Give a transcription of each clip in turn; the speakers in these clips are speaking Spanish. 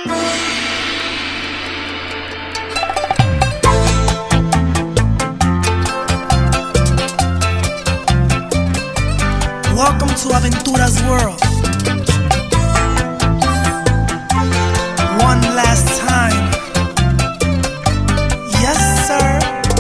Welcome to Aventura's world. One last time. Yes, sir.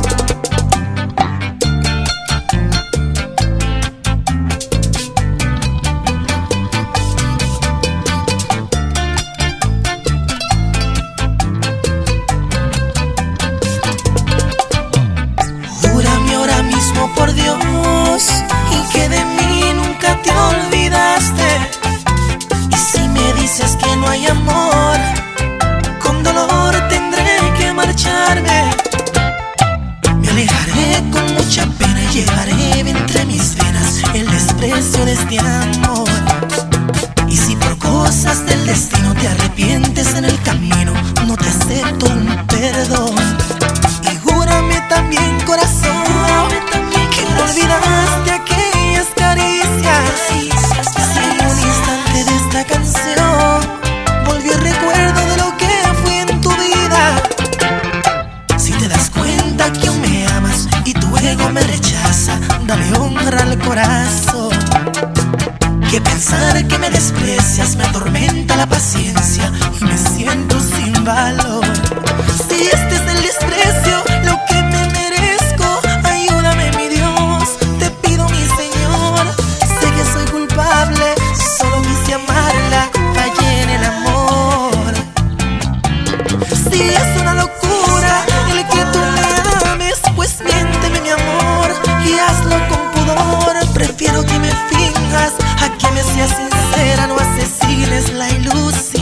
Júrame ahora mismo por Dios y que de mí nunca te olvidaste. Y si me dices que no hay amor, con dolor tendré que marcharme. Me alejaré con mucha pena y llevaré entre mis venas el desprecio de este amor. Y si por cosas del destino te arrepientes en el camino, no te acepto un perdón. Y júrame también, corazón, que no olvidaste aquellas caricias. Si en un instante de esta canción volvió el recuerdo de lo que fui en tu vida. Si te das cuenta que aún me amas y tu ego me rechaza, dale honra al corazón. Que pensar que me desprecias me atormenta la paciencia y me siento sin valor. Si este es el desprecio lo que me merezco, ayúdame mi Dios, te pido mi Señor. Sé que soy culpable, solo quise amarla, fallé en el amor. Si es una locura el que tú me ames, pues miénteme mi amor y hazlo con pudor. Prefiero que me finjas a que me seas sincera, no asesines la ilusión.